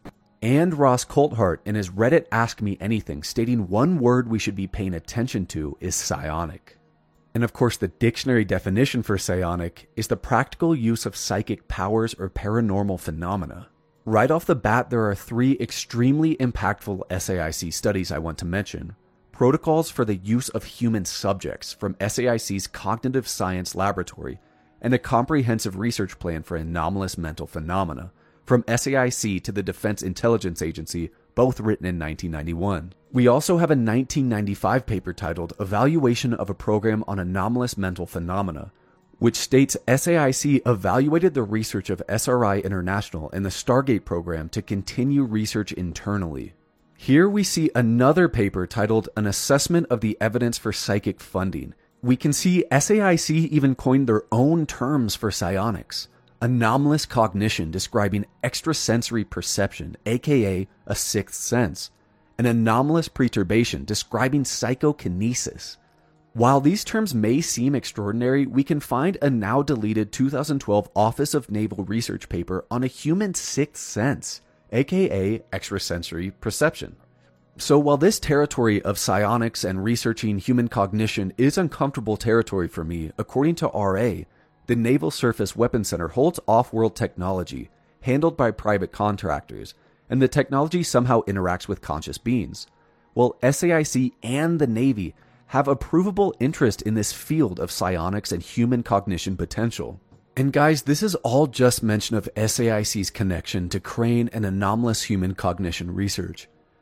And Ross Coulthart in his Reddit Ask Me Anything stating one word we should be paying attention to is psionic. And of course the dictionary definition for psionic is the practical use of psychic powers or paranormal phenomena. Right off the bat, there are 3 extremely impactful SAIC studies I want to mention. Protocols for the use of human subjects from SAIC's Cognitive Science Laboratory, and a comprehensive research plan for anomalous mental phenomena from SAIC to the Defense Intelligence Agency, both written in 1991. We also have a 1995 paper titled Evaluation of a Program on Anomalous Mental Phenomena, which states SAIC evaluated the research of SRI International and the Stargate program to continue research internally. Here we see another paper titled An Assessment of the Evidence for Psychic Funding. We can see SAIC even coined their own terms for psionics. Anomalous cognition describing extrasensory perception, aka a sixth sense. An anomalous perturbation describing psychokinesis. While these terms may seem extraordinary, we can find a now deleted 2012 Office of Naval Research paper on a human sixth sense, aka extrasensory perception. So while this territory of psionics and researching human cognition is uncomfortable territory for me, according to RA, the Naval Surface Weapons Center holds off-world technology, handled by private contractors, and the technology somehow interacts with conscious beings. Well, SAIC and the Navy have a provable interest in this field of psionics and human cognition potential. And guys, this is all just mention of SAIC's connection to Crane and anomalous human cognition research.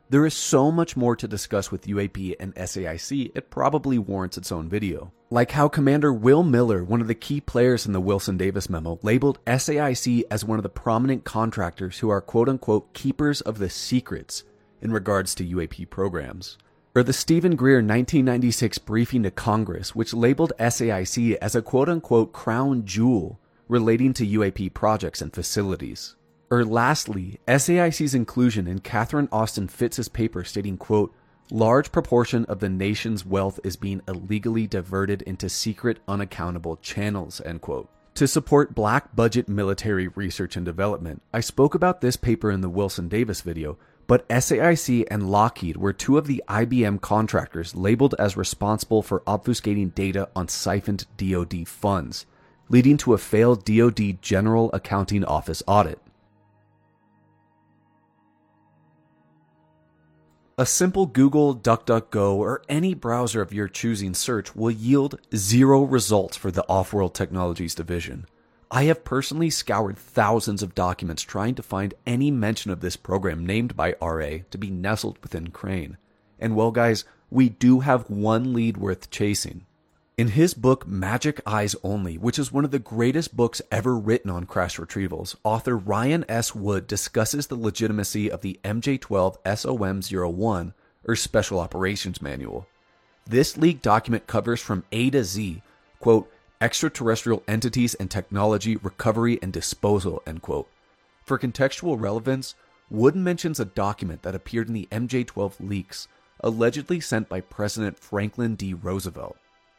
There is so much more to discuss with UAP and SAIC, it probably warrants its own video. Like how Commander Will Miller, one of the key players in the Wilson-Davis memo, labeled SAIC as one of the prominent contractors who are quote-unquote keepers of the secrets in regards to UAP programs. Or the Stephen Greer 1996 briefing to Congress, which labeled SAIC as a quote-unquote crown jewel relating to UAP projects and facilities. Or lastly, SAIC's inclusion in Catherine Austin Fitz's paper stating, quote, large proportion of the nation's wealth is being illegally diverted into secret, unaccountable channels, end quote. To support black budget military research and development, I spoke about this paper in the Wilson-Davis video, but SAIC and Lockheed were two of the IBM contractors labeled as responsible for obfuscating data on siphoned DoD funds, leading to a failed DoD General Accounting Office audit. A simple Google, DuckDuckGo, or any browser of your choosing search will yield 0 results for the Off-World Technologies division. I have personally scoured thousands of documents trying to find any mention of this program named by RA to be nestled within Crane. And well guys, we do have one lead worth chasing. In his book Magic Eyes Only, which is one of the greatest books ever written on crash retrievals, author Ryan S. Wood discusses the legitimacy of the MJ-12 SOM-01, or Special Operations Manual. This leaked document covers from A to Z, quote, extraterrestrial entities and technology, recovery and disposal, end quote. For contextual relevance, Wood mentions a document that appeared in the MJ-12 leaks, allegedly sent by President Franklin D. Roosevelt.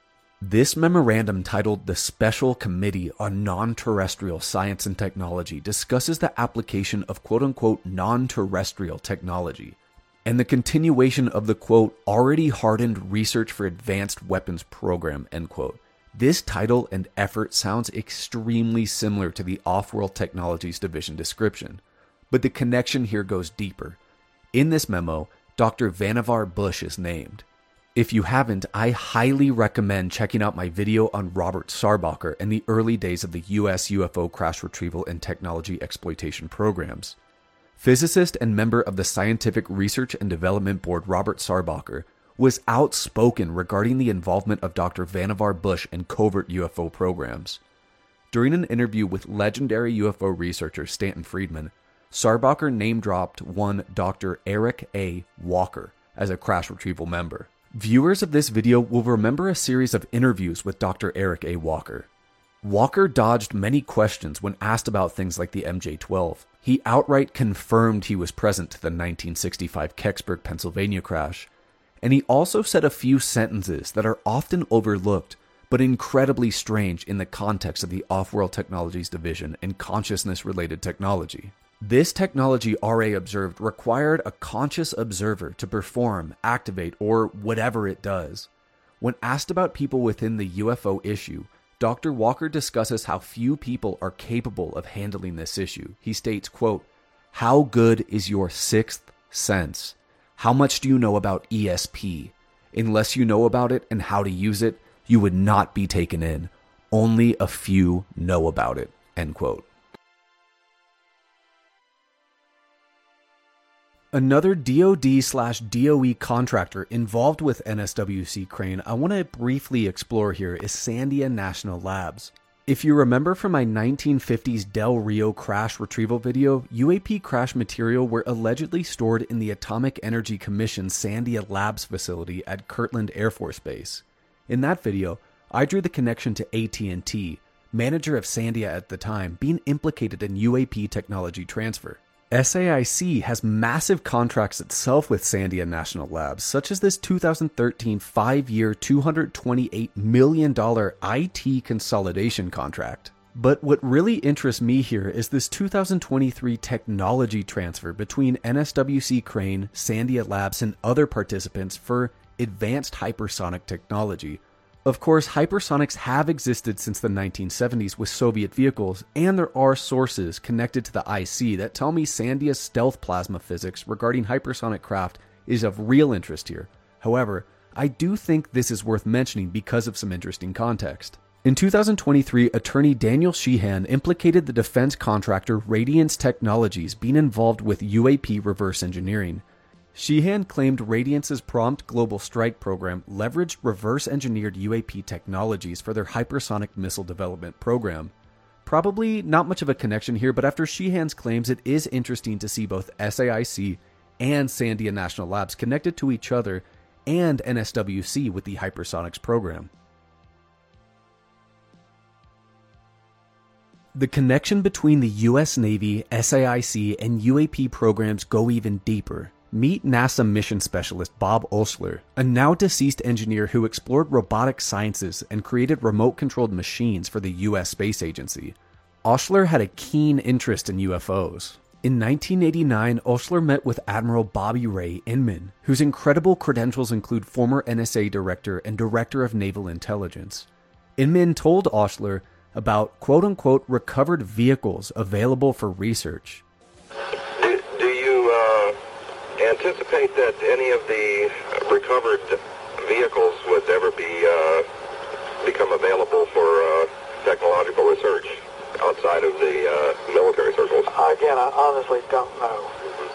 This memorandum, titled The Special Committee on Non-Terrestrial Science and Technology, discusses the application of quote-unquote non-terrestrial technology and the continuation of the quote already hardened research for advanced weapons program, end quote. This title and effort sounds extremely similar to the Off-World Technologies Division description, but the connection here goes deeper. In this memo, Dr. Vannevar Bush is named. If you haven't, I highly recommend checking out my video on Robert Sarbacher and the early days of the U.S. UFO crash retrieval and technology exploitation programs. Physicist and member of the Scientific Research and Development Board Robert Sarbacher was outspoken regarding the involvement of Dr. Vannevar Bush in covert UFO programs. During an interview with legendary UFO researcher Stanton Friedman, Sarbacher name-dropped one Dr. Eric A. Walker as a crash retrieval member. Viewers of this video will remember a series of interviews with Dr. Eric A. Walker. Walker dodged many questions when asked about things like the MJ-12. He outright confirmed he was present to the 1965 Kecksburg, Pennsylvania crash, and he also said a few sentences that are often overlooked but incredibly strange in the context of the Off-World Technologies Division and consciousness-related technology. This technology, RA observed, required a conscious observer to perform, activate, or whatever it does. When asked about people within the UFO issue, Dr. Walker discusses how few people are capable of handling this issue. He states, quote, how good is your sixth sense? How much do you know about ESP? Unless you know about it and how to use it, you would not be taken in. Only a few know about it, end quote. Another DoD/DOE contractor involved with NSWC Crane I want to briefly explore here is Sandia National Labs. If you remember from my 1950s Del Rio crash retrieval video, UAP crash material were allegedly stored in the Atomic Energy Commission's Sandia Labs facility at Kirtland Air Force Base. In that video, I drew the connection to AT&T, manager of Sandia at the time, being implicated in UAP technology transfer. SAIC has massive contracts itself with Sandia National Labs, such as this 2013 5-year $228 million IT consolidation contract. But what really interests me here is this 2023 technology transfer between NSWC Crane, Sandia Labs, and other participants for advanced hypersonic technology. Of course, hypersonics have existed since the 1970s with Soviet vehicles, and there are sources connected to the IC that tell me Sandia's stealth plasma physics regarding hypersonic craft is of real interest here. However, I do think this is worth mentioning because of some interesting context. In 2023, attorney Daniel Sheehan implicated the defense contractor Radiance Technologies being involved with UAP reverse engineering. Sheehan claimed Radiance's Prompt Global Strike program leveraged reverse-engineered UAP technologies for their hypersonic missile development program. Probably not much of a connection here, but after Sheehan's claims, it is interesting to see both SAIC and Sandia National Labs connected to each other and NSWC with the hypersonics program. The connection between the U.S. Navy, SAIC, and UAP programs go even deeper. Meet NASA mission specialist Bob Oshler, a now-deceased engineer who explored robotic sciences and created remote-controlled machines for the U.S. Space Agency. Oshler had a keen interest in UFOs. In 1989, Oshler met with Admiral Bobby Ray Inman, whose incredible credentials include former NSA director and director of naval intelligence. Inman told Oshler about quote-unquote recovered vehicles available for research. Do you anticipate that any of the recovered vehicles would ever become available for technological research outside of the military circles? Again, I honestly don't know.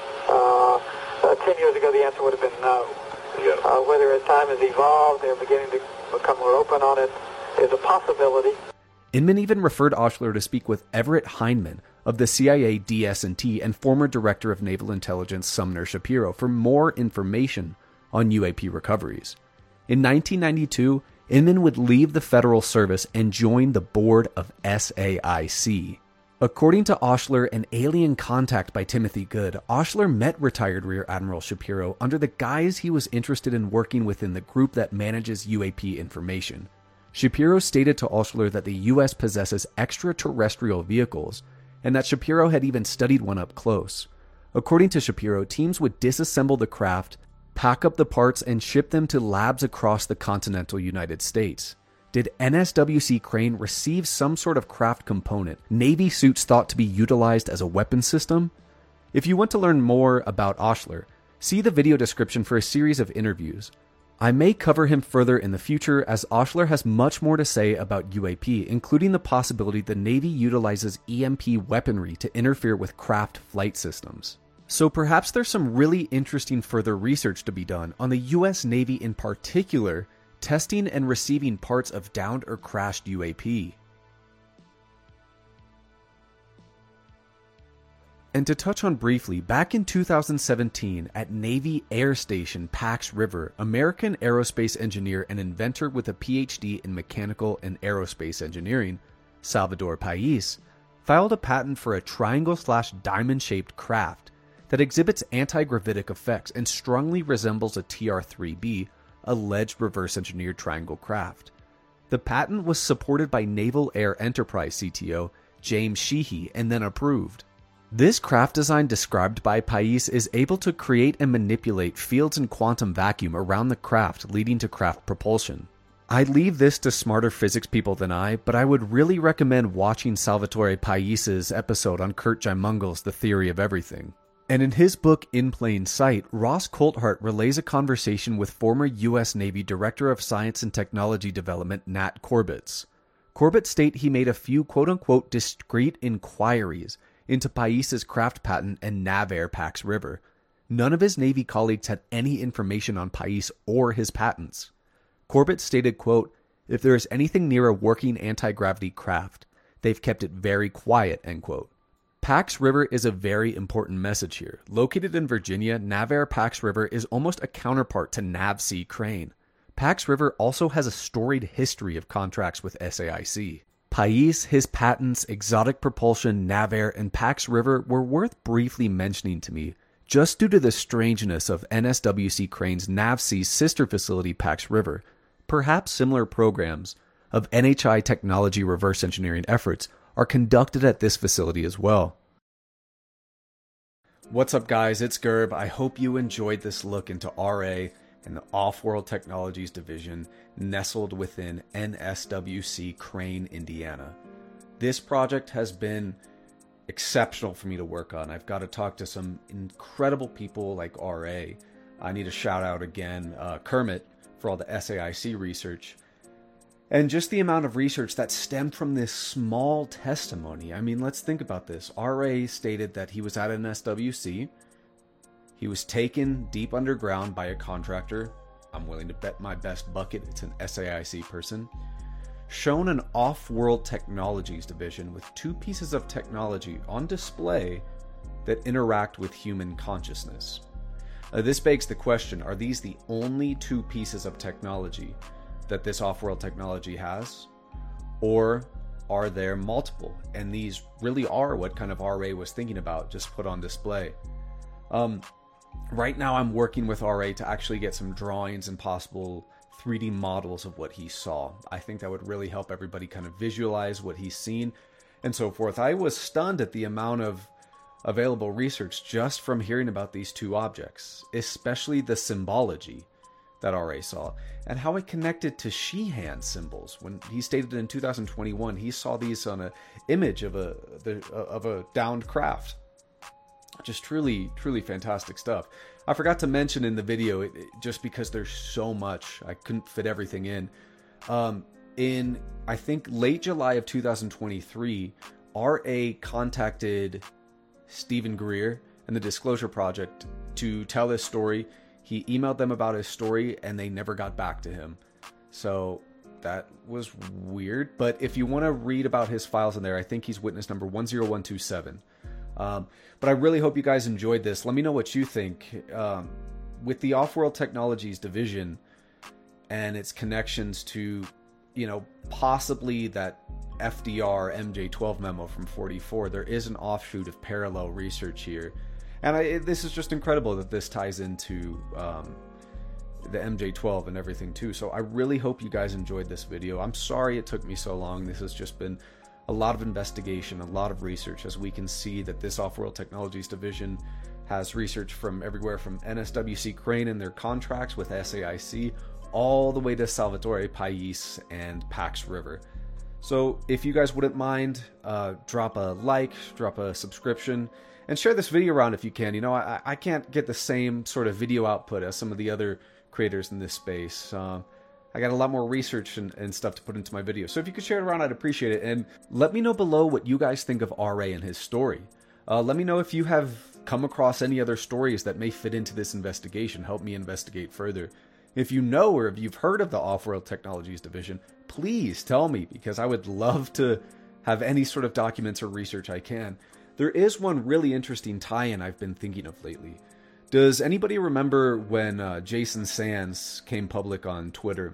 10 years ago, the answer would have been no. Yeah. Whether as time has evolved, they're beginning to become more open on it, is a possibility. Inman even referred Oshler to speak with Everett Hindman of the CIA DS&T and former Director of Naval Intelligence Sumner Shapiro for more information on UAP recoveries. In 1992, Inman would leave the Federal Service and join the board of SAIC. According to Oshler and Alien Contact by Timothy Good, Oshler met retired Rear Admiral Shapiro under the guise he was interested in working within the group that manages UAP information. Shapiro stated to Oshler that the U.S. possesses extraterrestrial vehicles, and that Shapiro had even studied one up close. According to Shapiro, teams would disassemble the craft, pack up the parts, and ship them to labs across the continental United States. Did NSWC Crane receive some sort of craft component, Navy suits thought to be utilized as a weapon system? If you want to learn more about Oshler, see the video description for a series of interviews. I may cover him further in the future, as Oshler has much more to say about UAP, including the possibility the Navy utilizes EMP weaponry to interfere with craft flight systems. So perhaps there's some really interesting further research to be done on the US Navy in particular, testing and receiving parts of downed or crashed UAP. And to touch on briefly, back in 2017 at Navy Air Station Pax River, American aerospace engineer and inventor with a PhD in mechanical and aerospace engineering, Salvador Pais, filed a patent for a triangle/diamond-shaped craft that exhibits anti-gravitic effects and strongly resembles a TR-3B, alleged reverse-engineered triangle craft. The patent was supported by Naval Air Enterprise CTO James Sheehy and then approved. This craft design described by Pais is able to create and manipulate fields in quantum vacuum around the craft, leading to craft propulsion. I leave this to smarter physics people than I, but I would really recommend watching Salvatore Pais's episode on Kurt Jaimungal's The Theory of Everything. And in his book In Plain Sight, Ross Coulthart relays a conversation with former U.S. Navy Director of Science and Technology Development Nat Corbett. Corbett stated he made a few quote-unquote discreet inquiries into Pais's craft patent and NavAir Pax River. None of his Navy colleagues had any information on Pais or his patents. Corbett stated, quote, "If there is anything near a working anti-gravity craft, they've kept it very quiet," end quote. Pax River is a very important message here. Located in Virginia, NavAir Pax River is almost a counterpart to NAVSEA Crane. Pax River also has a storied history of contracts with SAIC. Pais, his patents, exotic propulsion, NavAir, and Pax River were worth briefly mentioning to me, just due to the strangeness of NSWC Crane's NAVSEA's sister facility Pax River. Perhaps similar programs of NHI technology reverse engineering efforts are conducted at this facility as well. What's up guys, it's Gerb. I hope you enjoyed this look into RA and the Off-World Technologies division nestled within NSWC Crane, Indiana. This project has been exceptional for me to work on. I've got to talk to some incredible people like RA. I need to shout out again Kermit for all the SAIC research. And just the amount of research that stemmed from this small testimony. I mean, let's think about this. RA stated that he was at NSWC. He was taken deep underground by a contractor. I'm willing to bet my best bucket it's an SAIC person. Shown an off-world technologies division with 2 pieces of technology on display that interact with human consciousness. This begs the question, are these the only 2 pieces of technology that this off-world technology has? Or are there multiple? And these really are what kind of RA was thinking about, just put on display. Right now I'm working with RA to actually get some drawings and possible 3D models of what he saw. I think that would really help everybody kind of visualize what he's seen and so forth. I was stunned at the amount of available research just from hearing about these 2 objects, especially the symbology that RA saw and how it connected to she-hand symbols. When he stated in 2021 he saw these on an image of a downed craft. Just truly fantastic stuff. I forgot to mention in the video, just because there's so much, I couldn't fit everything in. In, I think, late July of 2023, RA contacted Stephen Greer and the Disclosure Project to tell this story. He emailed them about his story, and they never got back to him. So that was weird. But if you want to read about his files in there, I think he's witness number 10127. But I really hope you guys enjoyed this. Let me know what you think. With the Off-World Technologies division and its connections to, possibly that FDR MJ12 memo from 44, there is an offshoot of parallel research here. And this is just incredible that this ties into the MJ12 and everything too. So I really hope you guys enjoyed this video. I'm sorry it took me so long. This has just been a lot of investigation, a lot of research, as we can see that this Off-World Technologies division has research from everywhere from NSWC Crane and their contracts with SAIC all the way to Salvatore Pais and Pax River. So if you guys wouldn't mind, drop a like, drop a subscription, and share this video around if you can. I can't get the same sort of video output as some of the other creators in this space. I got a lot more research and stuff to put into my video. So if you could share it around, I'd appreciate it. And let me know below what you guys think of RA and his story. Let me know if you have come across any other stories that may fit into this investigation. Help me investigate further. If you know or if you've heard of the Off-World Technologies division, please tell me, because I would love to have any sort of documents or research I can. There is one really interesting tie-in I've been thinking of lately. Does anybody remember when Jason Sands came public on Twitter?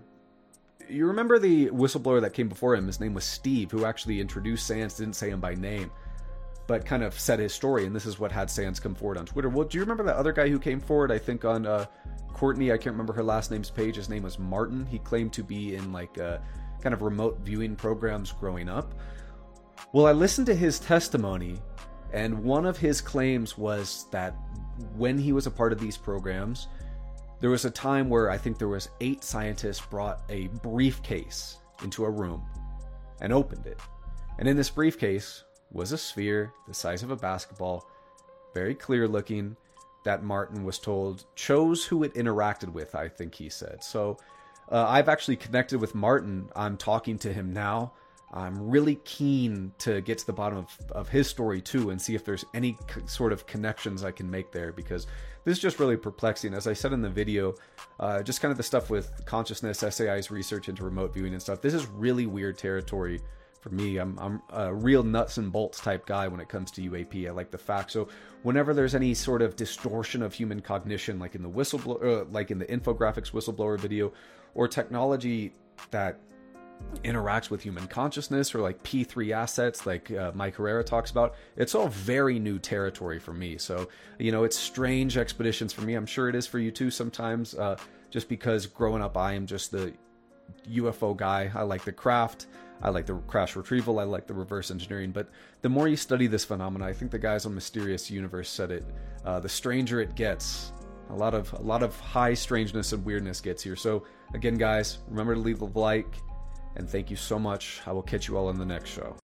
You remember the whistleblower that came before him? His name was Steve, who actually introduced Sands, didn't say him by name, but kind of said his story, and this is what had Sands come forward on Twitter. Well, do you remember that other guy who came forward, I think on Courtney, I can't remember her last name's page, his name was Martin. He claimed to be in like kind of remote viewing programs growing up. Well, I listened to his testimony, and one of his claims was that when he was a part of these programs, there was a time where I think there was 8 scientists brought a briefcase into a room and opened it. And in this briefcase was a sphere the size of a basketball, very clear looking, that Martin was told chose who it interacted with, I think he said. So I've actually connected with Martin. I'm talking to him now. I'm really keen to get to the bottom of his story too and see if there's any sort of connections I can make there, because this is just really perplexing. As I said in the video, just kind of the stuff with consciousness, SAI's research into remote viewing and stuff. This is really weird territory for me. I'm a real nuts and bolts type guy when it comes to UAP. I like the facts. So whenever there's any sort of distortion of human cognition, like in the whistleblower, like in the infographics whistleblower video, or technology that interacts with human consciousness, or like P3 assets like Mike Herrera talks about, it's all very new territory for me. So, it's strange expeditions for me. I'm sure it is for you too sometimes, just because growing up, I am just the UFO guy. I like the craft. I like the crash retrieval. I like the reverse engineering. But the more you study this phenomena, I think the guys on Mysterious Universe said it, the stranger it gets. A lot of high strangeness and weirdness gets here. So again, guys, remember to leave a like. And thank you so much. I will catch you all in the next show.